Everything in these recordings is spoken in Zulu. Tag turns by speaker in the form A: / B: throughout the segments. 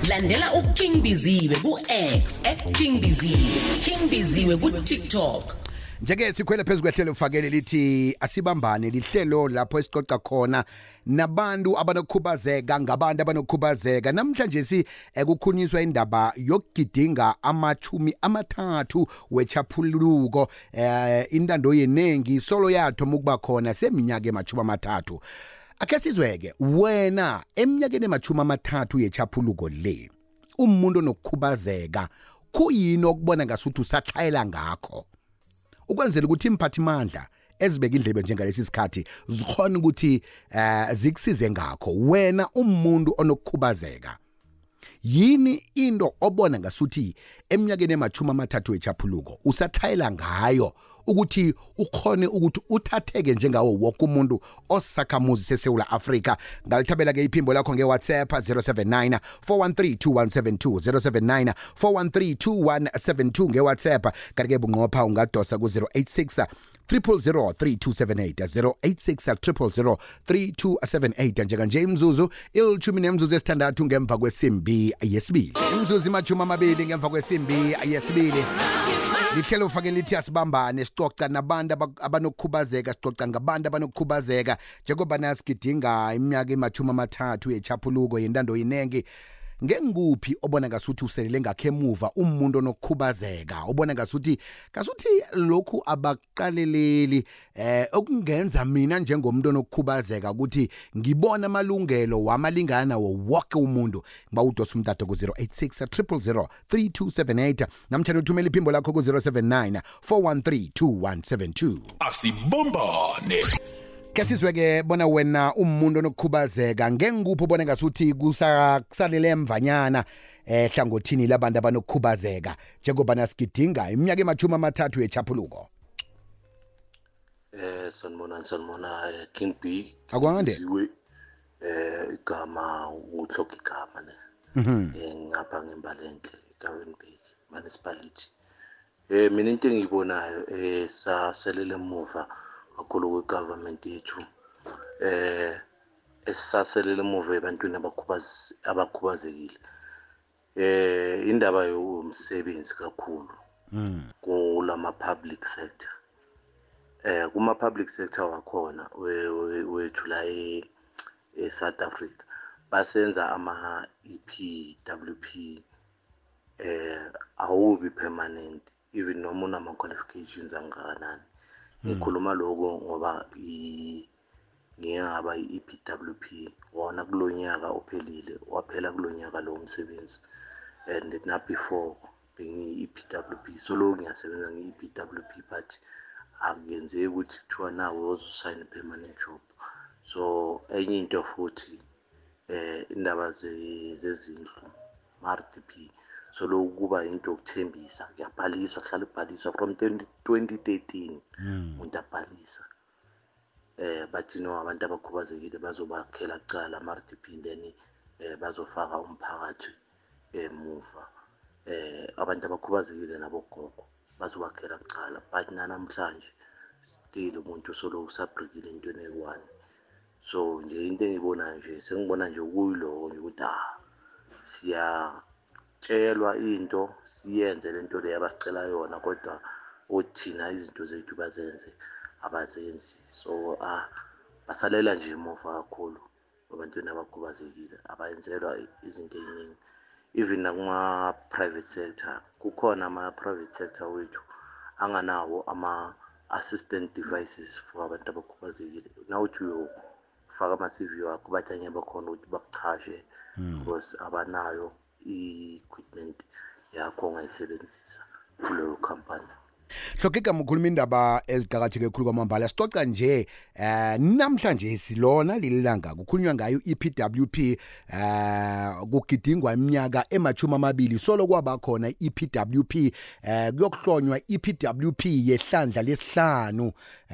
A: Landela uKing Biziwe ku-X @KingBiziwe, King Biziwe ku-TikTok.
B: Njeke sikhwele phezulu kwehlelo ufakele lithi asibambane lihlelo lapho esicoca khona nabantu abanokukhubazeka ngabantu abanokukhubazeka. Namhlanje kukhulunyiswa indaba yokugidinga ama-30 wechaphuluko intando yenengi solo yatho ukuba khona seminyaka ema-30. Ake sizweke wena eminyakeni ema-30 yechaphuluko le umuntu onokukhubazeka kuyini okubona ngasuthi usathayela ngakho ukwenzela ukuthi imphathimandla ezibeka indlebe njengalesi sikhathi zikhona ukuthi zikusize ngakho wena umuntu onokukhubazeka. Yini into obona ngasuthi eminyakeni ema-30 wechaphuluko usathayela ngayo ukuthi ukhone ukuthi uthatheke njengawo wonke umuntu osakhamuzi seSouth Africa? Ngalithabela ke iphimbo lakho ngeWhatsApp 079 413 2172 079 413 2172 ngeWhatsApp. Kanti ke bunqopha ungadosa ku 086 000 3278 086 000 3278 njenganje imzuzu ilithumi nemzuzu esithandathu ngemva kwesimbi yesibili. Imzuzu imajuma amabili ngemva kwesimbi yesibili. Lihlelo ufake lithi asibambane sicoca nabantu abanokukhubazeka, sicoca ngabantu abanokukhubazeka njengoba nasigidinga iminyaka ema-30 yechaphuluko yentando yenengi. Ngenguphi obona ngasuthi uselele ngakhe emuva umuntu onokukhubazeka obona ngasuthi lokhu abaqaleleli okungenza mina njengomuntu onokukhubazeka ukuthi ngibona amalungelo wamalingana wonke umuntu? Ngiba udosa umtato ku 086 000 3278 namtshela uthumela iphimbo lakho ku 079 413 2172.
C: Asibombane.
B: Kesizweke bona wena umuntu onokukhubazeka ngenguphi ubona ngasuthi kusalele emvanyana hlangothini labantu abanokukhubazeka njengoba nasigidinga iminyaka ema-30 yechaphuluko.
D: Sanibona King B.
B: Akwande.
D: Igama uhlokha igama ne. Ngapha ngembalenhle eKawenberg municipality. Mina into engiyibonayo saselele emuva kakhulu kwe-government yethu esisaselele emuva ebantwini abakhubazekile. Indaba yomsebenzi kakhulu kulama public sector. Kuma-public sector wakhona wethu la eSouth Africa basenza ama-EPWP awubi permanent even noma unama-qualifications angakanani. Ngikhuluma lokho ngoba ngiyaba i-EPWP wona kulonyaka ophelile waphela kulonyaka lo msebenzi and not before being EPWP so lo ngiyasebenza nge-EPWP but akuyenzeki ukuthi kuthiwa nawe uzosayina permanent job. So enye into futhi indaba zezindlu RDP so lo kuba into yokuthembisa kuyabhaliswa kuhlala ibhaliswa from 2013 umuntu abhalisa bathi no abantu abakhubazekile bazobakhela kuqala ama-RDP then bazofaka umphakathi emuva. Abantu abakhubazekile nabogogo bazobakhela kuqala but namhlanje still umuntu solo usabhrikile entweni eyi-1. So nje into engiyibonayo nje sengibona nje kuyiloko nje ukuthi siyatshelwa into siyenze lento leyo abasicela yona kodwa othina izinto zethu bazenze abazenzi. So basalela nje emuva kakhulu abantwini abakhubazekile abayenzelwa izinto eziningi. Even nakuma-private sector kukhona ama-private sector wethu anganawo ama-assistant devices for abantu abakhubazekile. Nawuthi uyofaka ama-CV wakho bathanye bakhona ukuthi bakuchashe because abanayo i-equipment yakho ongayisebenzisa kuleyo company.
B: Hlokeka mkhuluma indaba eziqhakatheke kakhulu kwamambala sicoca nje namhlanje silona lilanga kukhulunywa ngayo EPWP kugidingwa iminyaka ema-20 solo kwaba khona EPWP kuyokuhlonywa EPWP yehlandla lesihlanu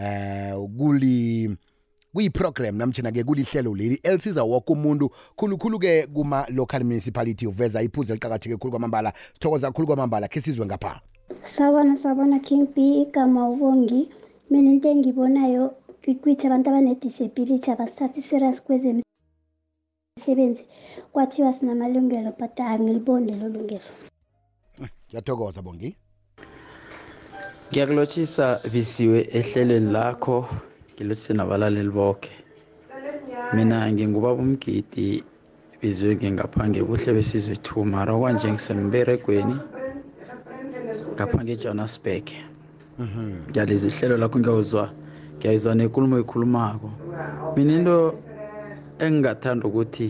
B: kuyiprogram namtjena ke kulihlelo leli elisiza wonke umuntu khulukhulu ke kuma local municipality uveza iphuzu eliqhakatheke kakhulu kwamambala. Sithokoza kakhulu kwamambala ke sizwe ngapha.
E: Sawubona King B, igama ubongi. Mina into engibonayo ukuthi abantu abane-disability abasithathi serious sebenzi kwathiwa sinamalungelo but angiliboni lelo lungelo.
B: Ngiyathokoza Bongi.
F: Ngiyakulotshisa bisiwe ehlelweni lakho, ngilotshise nabalaleli bonke. Mina ngingubaba uMgidi bizwe ngingaphange buhle besizwe 2 mara kwanje ngisemberegweni ngaphange eJohannesburg. Ngiyalizwa ihlelo lakho ngiyayizwa nenkulumo ekhulumako. Mina into engingathanda ukuthi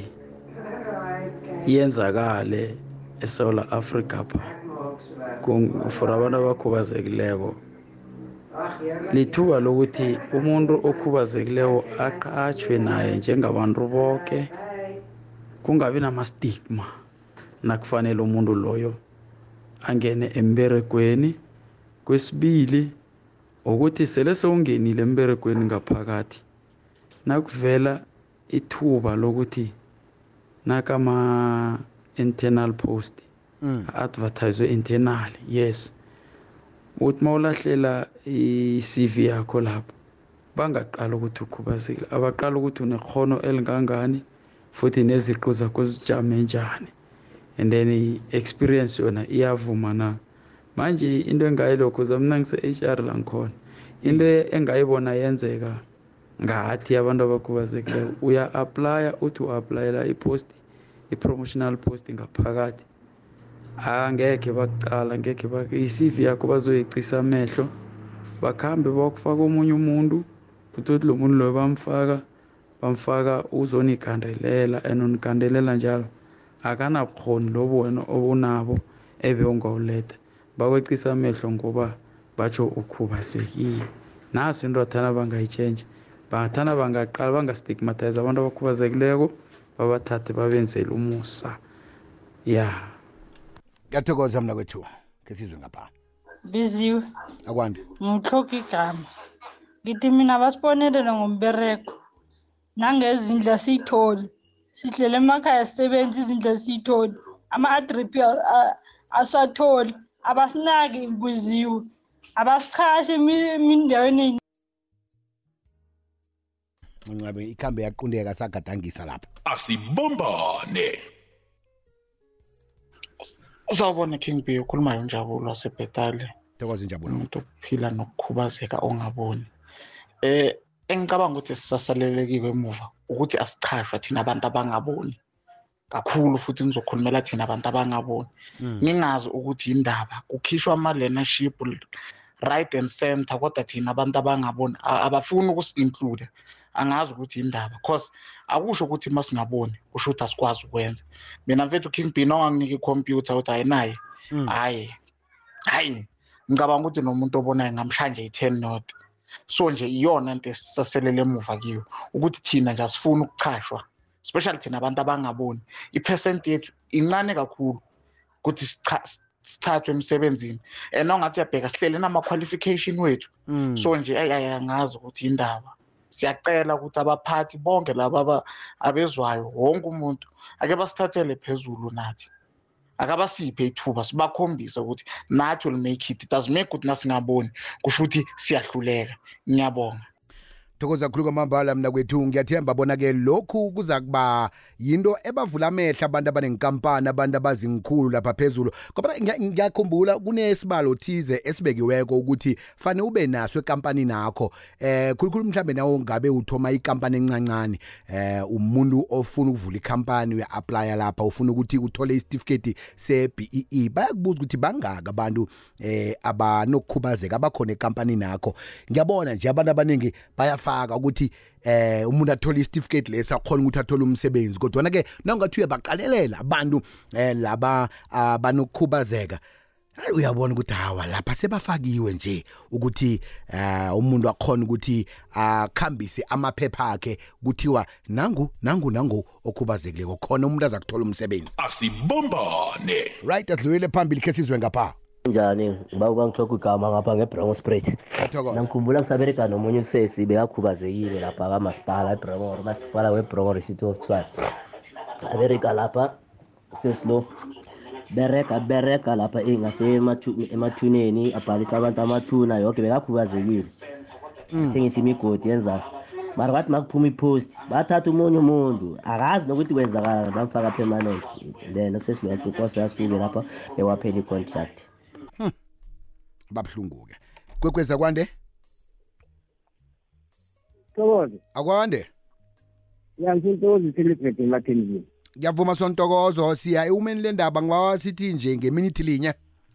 F: yenzakale eSouth Africa pha for abantu abakhubazekileko lithuba lokuthi umuntu okhubazekileko aqatshwe naye njengabantu bonke, kungabi namastigma nakufanele umuntu loyo angene emberegweni. Kwesibili ukuthi sele sewungenile emberegweni ngaphakathi nakuvela ithuba lokuthi nakama internal post advertise internal, yes, uthi mawulahlela i-CV yakho lapho bangaqala ukuthi ukhubazekile, abaqala ukuthi unekhono elingangani futhi neziqu zakho zijame njani, and then i-experience yona iyavuma na. Manje into engayilokho zamna ngise-HR la ngikhona, into engayibona yenzeka ngathi abantu abakhubazekileyo uya-apply uthi u-applyela i-post, i-promotional post ngaphakathi, angekhe bakucala, angekhe i-CV yakho bazoyicisa amehlo, bakhambe bakufaka omunye umuntu uthi lo muntu loyo bamfaka uzonigandelela, and unigandelela njalo akanabukhoni lobo wena obunabo ebe ungawuletha, bakwecisa amehlo ngoba batsho ukhubazekile. Nasi into athana bangayichange, bathana bangaqala bangastigmatize abantu abakhubazekileko, babathathe babenzele umusa. Yeah.
B: Ngiyathokoza mna kwethu ke sizwe ngapha.
G: Biziwe
B: Akwandi
G: ngithoka igama ngithi mina basibonelele ngombereko nangezindla siyitholi, sihlele emakhaya sisebenza izindla siyitholi, ama-adrip asatholi, abasinaki Biziwe, abasichashe emindaweni.
B: Ncabe ikhambe yaqundeka sagadangisa lapha.
C: Asibombane.
H: Sawubona King B, ukhuluma uNjabulo waseBhetali.
B: Thokoza Njabulo.
H: Umuntu ophila nokukhubazeka ongaboni. Engicabanga ukuthi sisasalelekile emuva ukuthi asichashwa thina abantu abangaboni. Kakhulu futhi ngizokhulumela thina abantu abangaboni. Ningazi ukuthi indaba kukhishwa ama-learnership right and center kodwa thina abantu abangaboni abafuni ukusi-include. Angazi ukuthi indaba because akusho ukuthi masingaboni kusho ukuthi asikwazi ukwenza. Mina mfethu King B nonganginike ikhompyutha uthi ayinaye. Hayi ngicabanga ukuthi nomuntu obonayo ngamshanje i10 note. So nje iyona into esisaselele emuva kiyo ukuthi thina nje asifuni ukuchashwa, especially thina abantu abangaboni. I% yethu incane kakhulu ukuthi sithathwe emsebenzini. Nongathi yabheka sihlele nama qualification wethu. So nje angazi ukuthi indaba. Siyacela ukuthi abaphathi bonke laba abezwayo wonke umuntu ake basithathele phezulu nathi. Akabasiphe ithuba sibakhombisa ukuthi nathi will make it. It does make ukuthi nasingaboni kusho ukuthi siyahluleka. Ngiyabonga.
B: Thokoza khulu kwamambala mna kwethu, ngiyathemba bona ke lokhu kuza kuba yinto ebavula amehlo abantu abanenkampani, abantu abazingikhulu lapha phezulu. Ngoba ngiyakhumbula kunesibalo thize esibekiweko ukuthi fane ube naso ekampani nakho. Khulukhulu mhlambe nawo ngabe uthoma ikampani encancane, umuntu ofuna ukuvula ikampani uya-apply lapha, ufuna ukuthi uthole isitifiketi se-BEE, bayakubuza ukuthi bangaka abantu abanokukhubazeka abakhona ekampani nakho. Ngiyabona nje abantu abaningi bayafaka ukuthi umuntu athola isitifiketi lesa khona ukuthi athole umsebenzi, kodwa ke nangathi uyabaqalelela abantu laba abanokukhubazeka, uyabona ukuthi hawa lapha sebafakiwe nje ukuthi umuntu akhona ukuthi akhambise amaphepha akhe kuthiwa nangu okhubazekile khona umuntu azakuthola umsebenzi.
C: Asibombane.
B: Right, asidlulele phambili ke sizwe ngapha.
I: Njani ngiba ngithoka igama ngapha ngeBromo Spread. Ngikhumbula ngisabereka nomunye usesi bekakhubazekile lapha kaMasipala eBromo, Masipala weBromo City of Tshwane. Abereka lapha seslo bereka lapha engase emathuneni abhalisa abantu amathuna yonke bekakhubazekile. Thengisa imigodi yenza mara wathi makuphuma ipost bathatha umunye umuntu akazi nokuthi kwenzakala bamfaka permanent then sesilethe inkosi yasuke lapha bewaphela icontract
B: babhlungu ke kwekweza kwande
J: Ntokozo
B: akwande
J: Ntokozo celebrate emathenini
B: ngiyavuma sontokozo siya eumeni lendaba ngwasithi nje ngeminute linye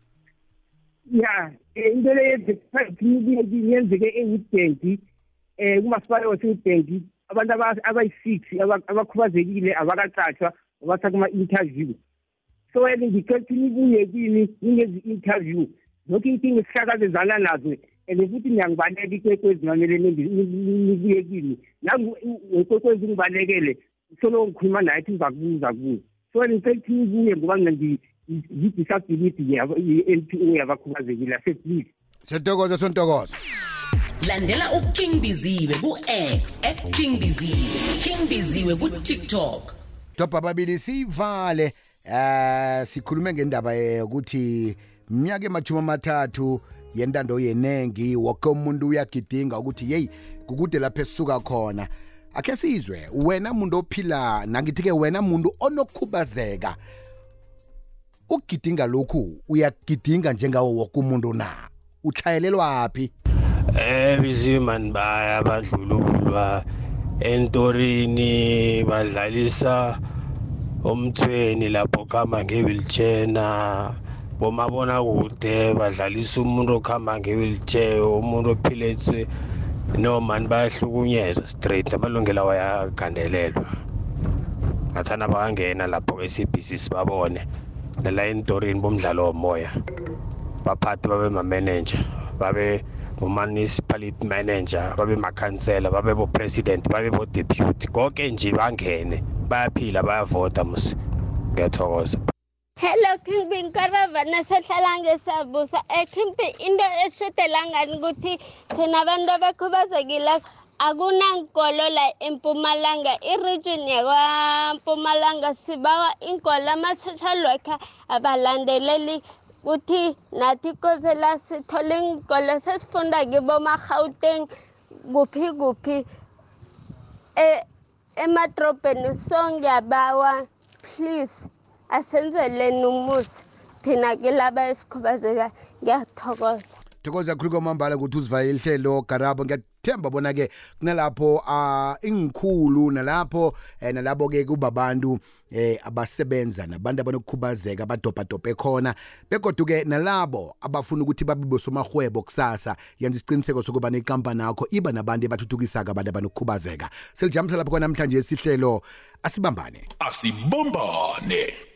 J: ya into le yenzeke eWoodbank kumasipala waseWoodbank abantu abayi-6 abakhubazekile abakaqatshwa bathatha kuma-interview so ngicela nibuye kimi ningezi interview zonke inkinga esihlangabezana nazo and futhi niyangibaleka ikwekwezi mamele nibuye kimi ikwekwezi ngibalekele solo ngikhuluma naye thi ngizakubuza kubuza so ngicela ukuthi nibuye ngoba ngidisability ye-NPO yabakhubazekile aseplise
B: sontokozo
A: landela uKing Biziwe ku-X @KingBiziwe King Biziwe ku-TikTok
B: Dopa babili sivale sikhulume ngendaba ukuthi minyaka ema-30 yentando yenengi wonke umuntu uyagidinga ukuthi hey kukude lapho esisuka khona akhe sizwe wena muntu ophila nangithi ke wena muntu onokhubazeka ukugidinga lokhu uyagidinga njengawo wonke umuntu na uthayelelwapi
K: Biziwe man baya badlululwa entorini badlalisa umthweni lapho khamba ngewheelchair na bomabona kude badlalisa umuntu okhamba ngewheelchair umuntu ophiletswe no man bayahlukunyezwa straight amalungelo wayagandelelwa ngathana bangena lapho kweCBC sibabone la entorini bomdlalo womoya baphathi babe ma-manager babe municipality manager babe makhansela babe bo president babe bo deputy konke nje bangene bayaphila bayavota musi ngiyathokoza.
L: Hello King Binkaravana sehlala ngesabusa ekhimpi into eshodelangani ukuthi thina abantu abakhubazekile akunankolo la eMpumalanga iregion yakwaMpumalanga sibawa inkolo ama-social worker abalandeleli ukuthi nathi kozela sithole inkolo sesifunda kibo ma-Gauteng kuphi emadrobheni so ngiyabawa please asenzeleni umusa thina ke laba esikhubazeka ngiyathokoza
B: thokoza khulu kwamambala ukuthi uzivalele ihlelo Karabo ngiyathemba bona ke kunalapho ingikhulu nalapho nalabo ke kubabantu abasebenza nabantu abanokukhubazeka abadobhadobhe khona begodwa ke nalabo abafuna ukuthi babibo somahwebo kusasa yenza isiqiniseko sokuba nenkampani yakho iba nabantu abathuthukisa abantu abanokukhubazeka selijamtha lapho namhlanje isihlelo asibambane